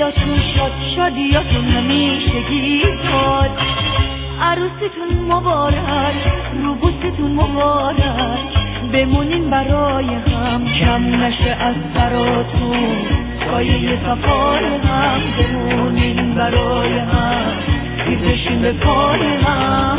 دلاتون شاد، شادیاتون همیشگی باد. عروسیتون مبارک، روبوستون مبارک، بمونین برای هم، کم نشه از سراتون سایه صفای هم. بمونین برای هم، پیر بشین به پای هم.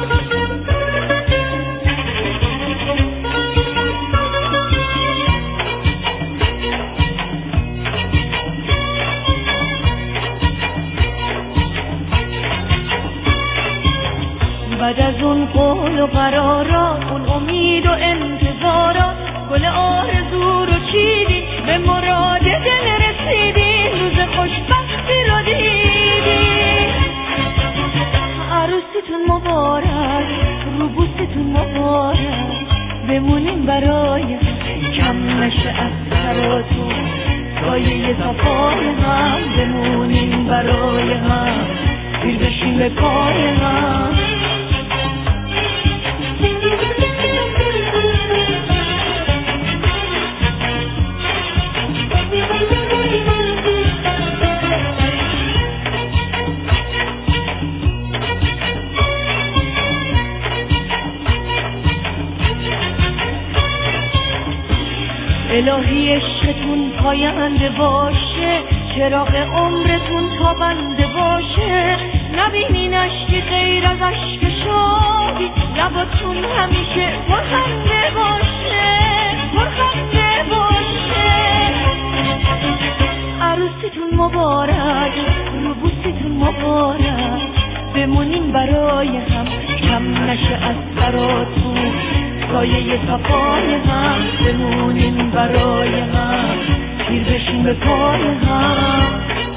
بعد از اون قول و قرارا، اون امید و انتظارا، گل آرزو رو چیدی، به مراد دل رسیدی، روز خوشبختی رو دیدی. عروسیتون مبارک، روبوستون مبارک، بمونین برای هم، کم نشه از سراتون سایه صفای هم. بمونین برای هم، پیر بشین به پای هم. الهی عشقتون پاینده باشه، چراغ عمرتون تابنده باشه، نبینین اشکی غیر از اشک شادی، لباتون همیشه پرخنده باشه، پرخنده باشه. عروسیتون مبارک، روبوستون مبارک، بمونین برای هم، کم نشه از سراتون سایه صفای هم. بمونین برای هم، پیر بشین به پای هم.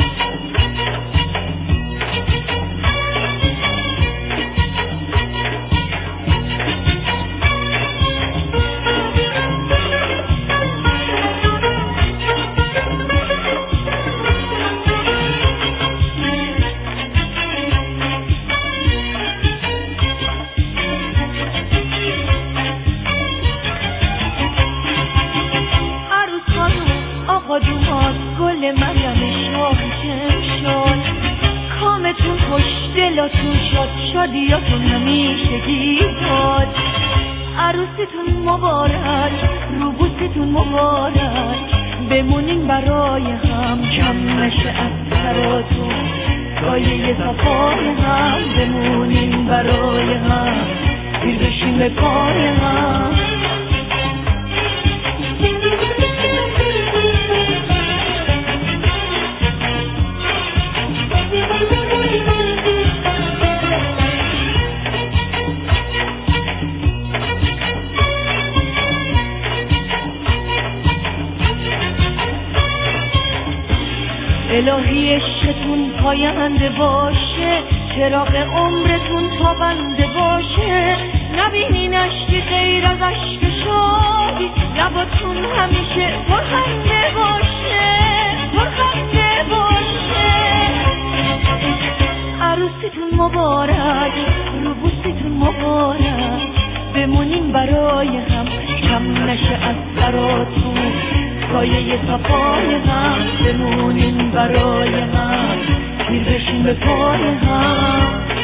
آقادومات گل مریم شاه شمشاد، کامتون خوش، دلاتون شاد، شادیاتون همیشگی باد. عروسیتون مبارک، روبوستون مبارک، بمونین برای هم، کم نشه از سراتون سایه صفای هم. بمونین برای هم، پیر بشین به پای هم. الهی عشقتون پاینده باشه، چراغ عمرتون تابنده باشه، نبینین اشکی غیر از اشک شادی، لباتون همیشه پرخنده باشه، پرخنده باشه. عروسیتون مبارک، روبوستون مبارک، بمونین برای هم، کم نشه از سراتون سایه صفای هم. بمونین برای هم، پیر بشین به پای هم.